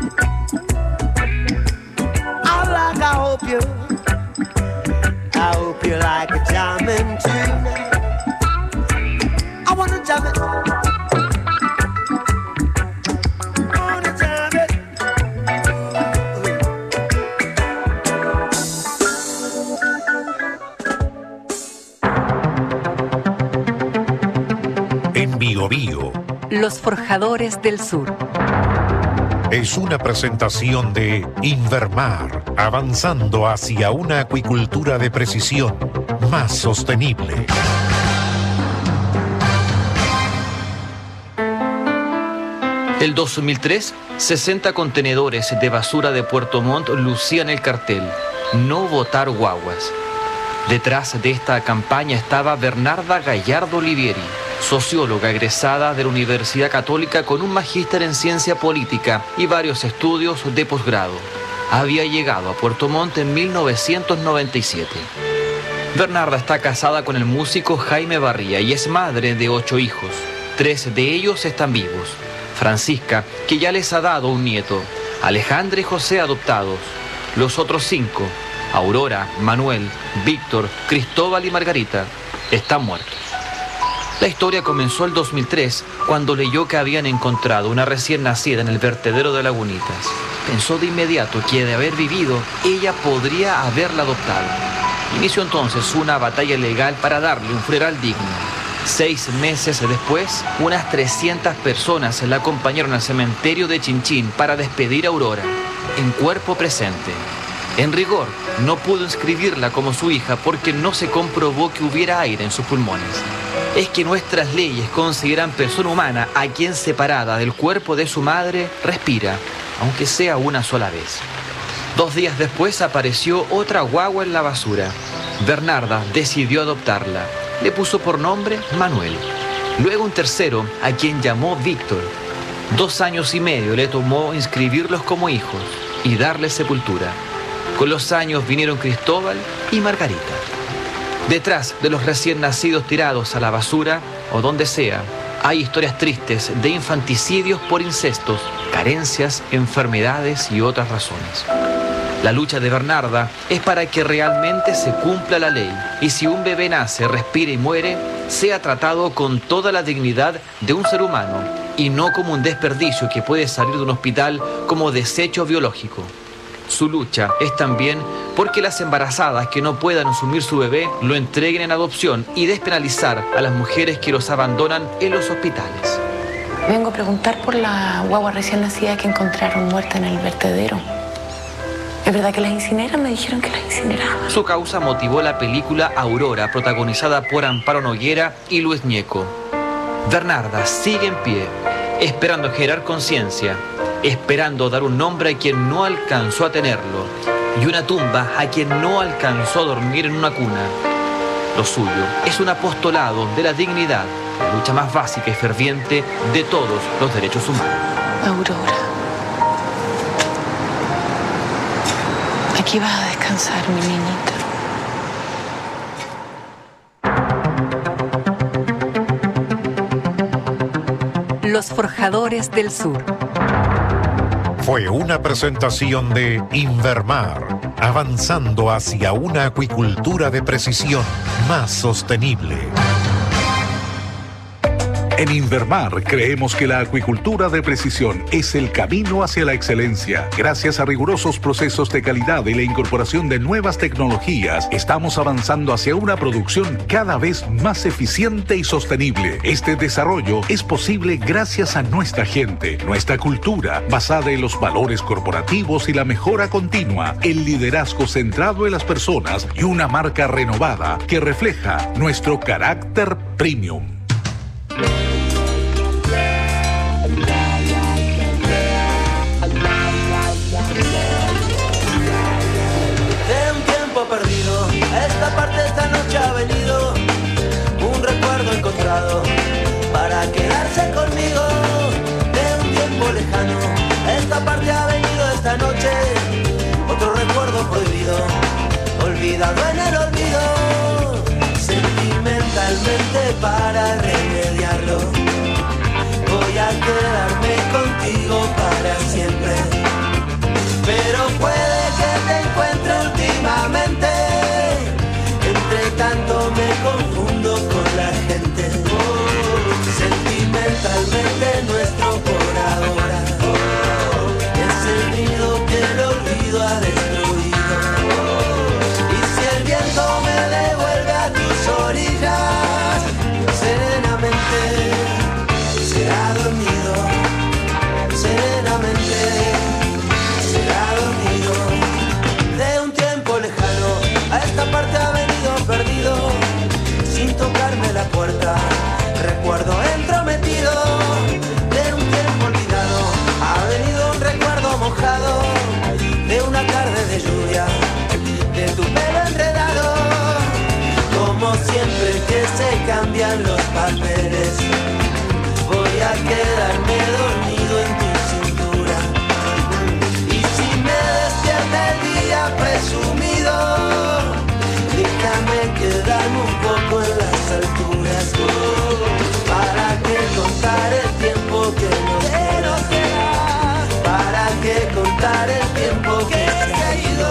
I like, I hope you, I hope you like jamming too. I wanna jam it. I wanna jam it. En Bio Bio Los Forjadores del Sur. es una presentación de Invermar, avanzando hacia una acuicultura de precisión más sostenible. El dos mil tres, sesenta contenedores de basura de Puerto Montt lucían el cartel "No votar guaguas". Detrás de esta campaña estaba Bernarda Gallardo Olivieri, socióloga egresada de la Universidad Católica con un magíster en ciencia política y varios estudios de posgrado. Había llegado a Puerto Montt en mil novecientos noventa y siete. Bernarda está casada con el músico Jaime Barría y es madre de ocho hijos. Tres de ellos están vivos. Francisca, que ya les ha dado un nieto, Alejandra y José adoptados. Los otros cinco, Aurora, Manuel, Víctor, Cristóbal y Margarita, están muertos. La historia comenzó el dos mil tres, cuando leyó que habían encontrado una recién nacida en el vertedero de Lagunitas. Pensó de inmediato que, de haber vivido, ella podría haberla adoptado. Inició entonces una batalla legal para darle un funeral digno. Seis meses después, unas trescientas personas la acompañaron al cementerio de Chinchín para despedir a Aurora, en cuerpo presente. En rigor, no pudo inscribirla como su hija porque no se comprobó que hubiera aire en sus pulmones. Es que nuestras leyes consideran persona humana a quien, separada del cuerpo de su madre, respira, aunque sea una sola vez. Dos días después apareció otra guagua en la basura. Bernarda decidió adoptarla. Le puso por nombre Manuel. Luego un tercero, a quien llamó Víctor. Dos años y medio le tomó inscribirlos como hijos y darles sepultura. Con los años vinieron Cristóbal y Margarita. Detrás de los recién nacidos tirados a la basura, o donde sea, hay historias tristes de infanticidios por incestos, carencias, enfermedades y otras razones. La lucha de Bernarda es para que realmente se cumpla la ley y si un bebé nace, respira y muere, sea tratado con toda la dignidad de un ser humano y no como un desperdicio que puede salir de un hospital como desecho biológico. Su lucha es también porque las embarazadas que no puedan asumir su bebé lo entreguen en adopción y despenalizar a las mujeres que los abandonan en los hospitales. Vengo a preguntar por la guagua recién nacida que encontraron muerta en el vertedero. ¿Es verdad que las incineran? Me dijeron que las incineraban. Su causa motivó la película Aurora, protagonizada por Amparo Noguera y Luis Ñeco. Bernarda sigue en pie, esperando generar conciencia, esperando dar un nombre a quien no alcanzó a tenerlo y una tumba a quien no alcanzó a dormir en una cuna. Lo suyo es un apostolado de la dignidad, la lucha más básica y ferviente de todos los derechos humanos. Aurora, aquí vas a descansar, mi niñita. Los Forjadores del Sur. Fue una presentación de Invermar, avanzando hacia una acuicultura de precisión más sostenible. En Invermar creemos que la acuicultura de precisión es el camino hacia la excelencia. Gracias a rigurosos procesos de calidad y la incorporación de nuevas tecnologías, estamos avanzando hacia una producción cada vez más eficiente y sostenible. Este desarrollo es posible gracias a nuestra gente, nuestra cultura, basada en los valores corporativos y la mejora continua, el liderazgo centrado en las personas y una marca renovada que refleja nuestro carácter premium. Perdido, a esta parte esta noche ha venido un recuerdo encontrado para quedarse conmigo de un tiempo lejano. A esta parte ha venido esta noche otro recuerdo prohibido, olvidado en el olvido. Sentimentalmente para remediarlo voy a quedarme contigo para siempre, pero puede que te encuentre últimamente. Entre tanto me confundo con la gente. Oh, sentimentalmente nuestro por ahora oh, es el nido que el olvido ha destruido. Oh, y si el viento me devuelve a tus orillas, serenamente será dormido, serenamente será dormido. De un tiempo lejano a esta parte ha venido perdido, sin tocarme la puerta, recuerdo entrometido. De un tiempo olvidado ha venido un recuerdo mojado, de una tarde de lluvia, de tu pelo enredado. Como siempre que se cambian los papeles, voy a quedarme dormido en tu cintura. Y si me despierta el día presumido, déjame quedarme un poco en las alturas. Oh, para que contar el tiempo que nos queda, para que contar el tiempo que se ha ido.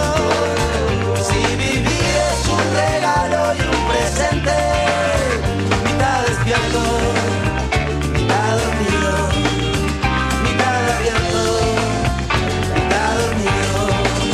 Si vivir es un regalo y un presente, mitad despierto, mitad dormido, mitad abierto, mitad dormido.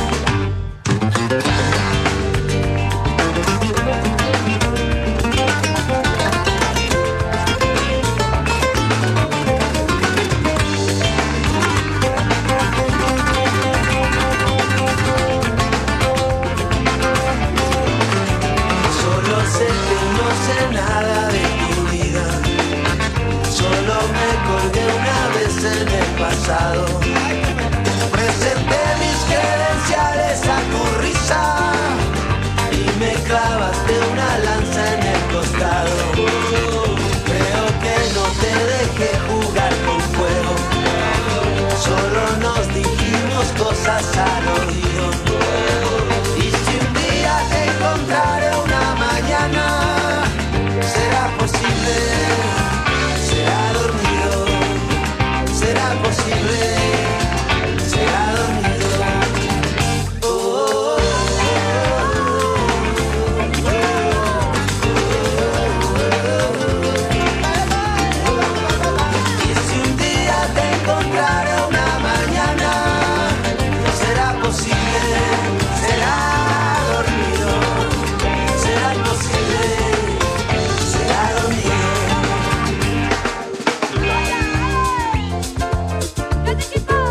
Solo sé que no sé nada de tu vida, solo me colgué una vez en el pasado. Presenté mis credenciales a tu risa y me clavaste una lanza en el costado. Creo que no te dejé jugar con fuego, solo nos dijimos cosas al oído. Y si un día te encontraré una mañana, será posible, será dormido, será posible, será dormido. Oh, oh, y si un día te encontraré una mañana, será posible, será dormido, será posible, será dormido.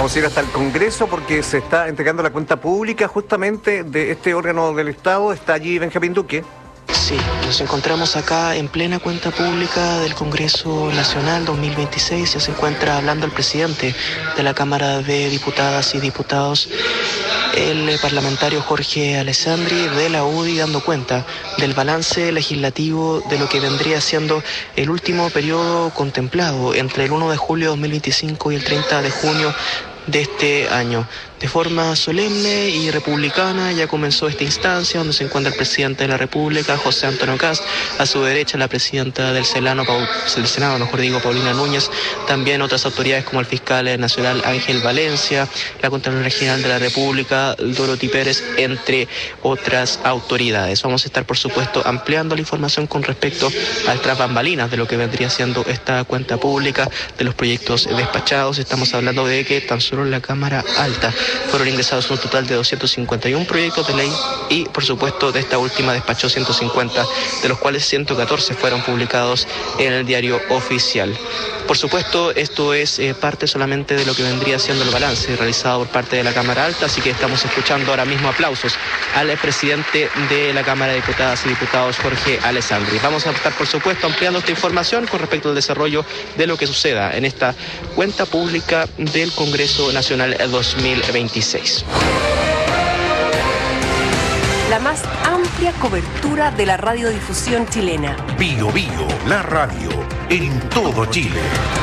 Vamos a ir hasta el Congreso porque se está entregando la cuenta pública justamente de este órgano del Estado. Está allí Benjamín Duque. Sí, nos encontramos acá en plena cuenta pública del Congreso Nacional dos mil veintiséis. Ya se encuentra hablando el presidente de la Cámara de Diputadas y Diputados, el parlamentario Jorge Alessandri de la U D I, dando cuenta del balance legislativo de lo que vendría siendo el último periodo contemplado entre el primero de julio de dos mil veinticinco y el treinta de junio de este año. De forma solemne y republicana ya comenzó esta instancia donde se encuentra el presidente de la República, José Antonio Kast, a su derecha la presidenta del Senado, del Senado, mejor digo, Paulina Núñez, también otras autoridades como el fiscal nacional Ángel Valencia, la Contralora General de la República, Dorothy Pérez, entre otras autoridades. Vamos a estar, por supuesto, ampliando la información con respecto a estas bambalinas de lo que vendría siendo esta cuenta pública, de los proyectos despachados. Estamos hablando de que tan solo en la Cámara Alta fueron ingresados un total de doscientos cincuenta y uno proyectos de ley y, por supuesto, de esta última despachó ciento cincuenta, de los cuales ciento catorce fueron publicados en el diario oficial. Por supuesto, esto es eh, parte solamente de lo que vendría siendo el balance realizado por parte de la Cámara Alta, así que estamos escuchando ahora mismo aplausos al presidente de la Cámara de Diputadas y Diputados, Jorge Alessandri. Vamos a estar, por supuesto, ampliando esta información con respecto al desarrollo de lo que suceda en esta cuenta pública del Congreso Nacional dos mil veintiséis. La más amplia cobertura de la radiodifusión chilena. Bio Bio, la radio, en todo Chile.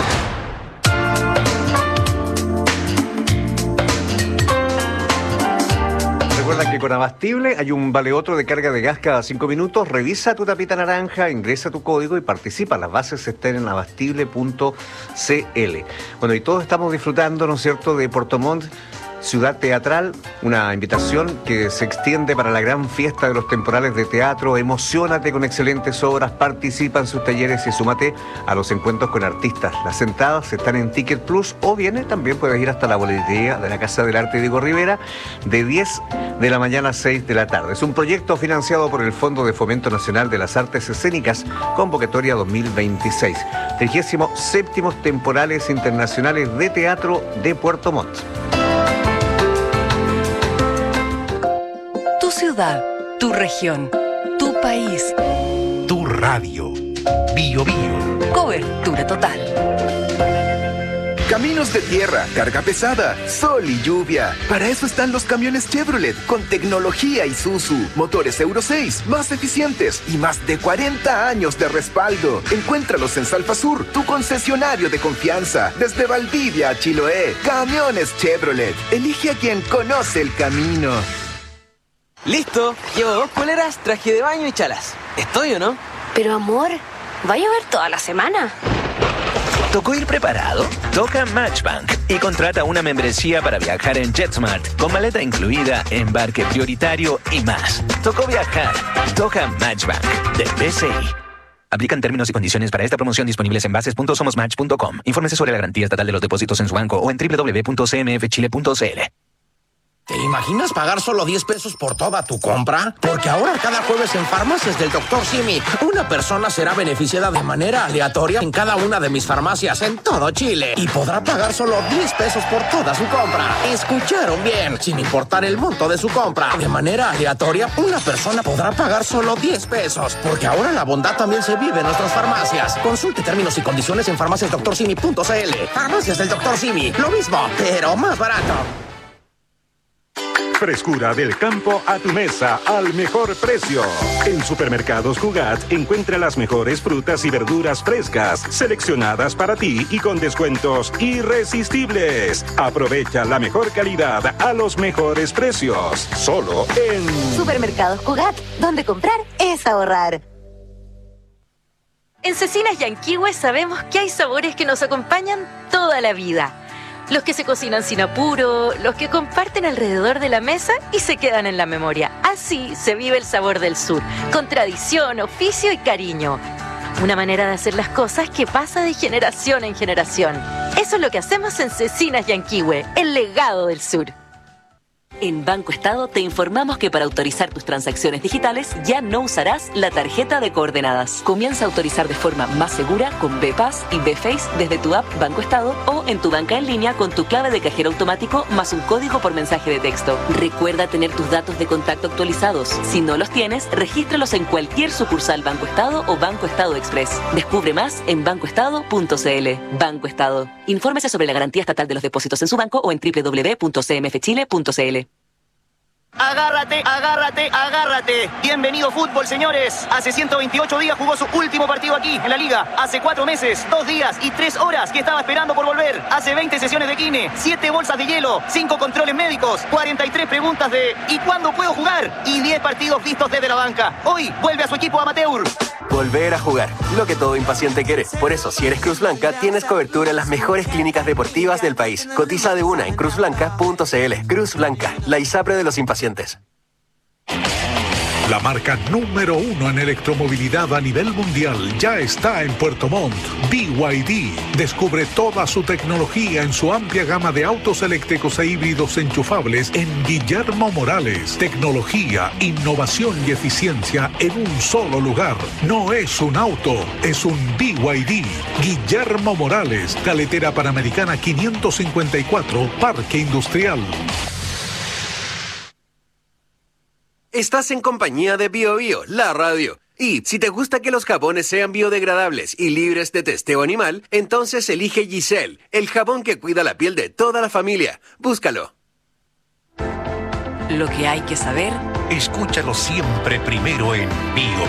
Recuerda que con Abastible hay un vale otro de carga de gas cada cinco minutos. Revisa tu tapita naranja, ingresa tu código y participa. Las bases están en abastible punto c l. Bueno, y todos estamos disfrutando, ¿no es cierto?, de Puerto Montt, ciudad teatral, una invitación que se extiende para la gran fiesta de los temporales de teatro. Emociónate con excelentes obras, participa en sus talleres y súmate a los encuentros con artistas. Las entradas están en Ticket Plus o bien también puedes ir hasta la boletería de la Casa del Arte Diego Rivera de diez de la mañana a seis de la tarde. Es un proyecto financiado por el Fondo de Fomento Nacional de las Artes Escénicas, convocatoria dos mil veintiséis. trigésimo séptimos temporales internacionales de teatro de Puerto Montt. Tu ciudad, tu región, tu país. Tu radio. Bio Bio. Cobertura total. Caminos de tierra, carga pesada, sol y lluvia. Para eso están los camiones Chevrolet con tecnología Isuzu, motores Euro seis, más eficientes y más de cuarenta años de respaldo. Encuéntralos en Salfasur, tu concesionario de confianza. Desde Valdivia a Chiloé, camiones Chevrolet. Elige a quien conoce el camino. Listo, llevo dos poleras, traje de baño y chalas. ¿Estoy o no? Pero amor, ¿va a llover toda la semana? ¿Tocó ir preparado? Toca Matchbank y contrata una membresía para viajar en JetSmart con maleta incluida, embarque prioritario y más. Tocó viajar. Toca Matchbank de B C I. Aplican términos y condiciones para esta promoción disponibles en bases punto somos match punto com. Infórmese sobre la garantía estatal de los depósitos en su banco o en doble u doble u doble u punto c m f chile punto c l. ¿Te imaginas pagar solo diez pesos por toda tu compra? Porque ahora cada jueves en Farmacias del doctor Simi, una persona será beneficiada de manera aleatoria en cada una de mis farmacias en todo Chile y podrá pagar solo diez pesos por toda su compra. ¿Escucharon bien? Sin importar el monto de su compra, de manera aleatoria, una persona podrá pagar solo diez pesos. Porque ahora la bondad también se vive en nuestras farmacias. Consulte términos y condiciones en farmacias doctor simi punto c l. Farmacias del doctor Simi, lo mismo, pero más barato. Frescura del campo a tu mesa al mejor precio. En Supermercados Jugat encuentra las mejores frutas y verduras frescas, seleccionadas para ti y con descuentos irresistibles. Aprovecha la mejor calidad a los mejores precios. Solo en Supermercados Jugat, donde comprar es ahorrar. En Cecinas Yanquihue sabemos que hay sabores que nos acompañan toda la vida. Los que se cocinan sin apuro, los que comparten alrededor de la mesa y se quedan en la memoria. Así se vive el sabor del sur, con tradición, oficio y cariño. Una manera de hacer las cosas que pasa de generación en generación. Eso es lo que hacemos en Cecinas Yanquihue, el legado del sur. En Banco Estado te informamos que para autorizar tus transacciones digitales ya no usarás la tarjeta de coordenadas. Comienza a autorizar de forma más segura con B-Pass y B-Face desde tu app Banco Estado o en tu banca en línea con tu clave de cajero automático más un código por mensaje de texto. Recuerda tener tus datos de contacto actualizados. Si no los tienes, regístralos en cualquier sucursal Banco Estado o Banco Estado Express. Descubre más en banco estado punto c l. Banco Estado. Infórmese sobre la garantía estatal de los depósitos en su banco o en doble u doble u doble u punto c m f chile punto c l. Agárrate, agárrate, agárrate. Bienvenido fútbol, señores. Hace ciento veintiocho días jugó su último partido aquí, en la Liga. Hace cuatro meses, dos días y tres horas que estaba esperando por volver. Hace veinte sesiones de kine, siete bolsas de hielo, cinco controles médicos, cuarenta y tres preguntas de ¿y cuándo puedo jugar? Y diez partidos vistos desde la banca. Hoy vuelve a su equipo amateur. Volver a jugar, lo que todo impaciente quiere. Por eso, si eres Cruz Blanca, tienes cobertura en las mejores clínicas deportivas del país. Cotiza de una en cruz blanca punto c l. Cruz Blanca, la ISAPRE de los impacientes. La marca número uno en electromovilidad a nivel mundial ya está en Puerto Montt. B Y D. Descubre toda su tecnología en su amplia gama de autos eléctricos e híbridos enchufables en Guillermo Morales. Tecnología, innovación y eficiencia en un solo lugar. No es un auto, es un B Y D. Guillermo Morales, Carretera Panamericana quinientos cincuenta y cuatro, Parque Industrial. Estás en compañía de Bio Bio, la radio. Y si te gusta que los jabones sean biodegradables y libres de testeo animal, entonces elige Giselle, el jabón que cuida la piel de toda la familia. Búscalo. Lo que hay que saber. Escúchalo siempre primero en Bio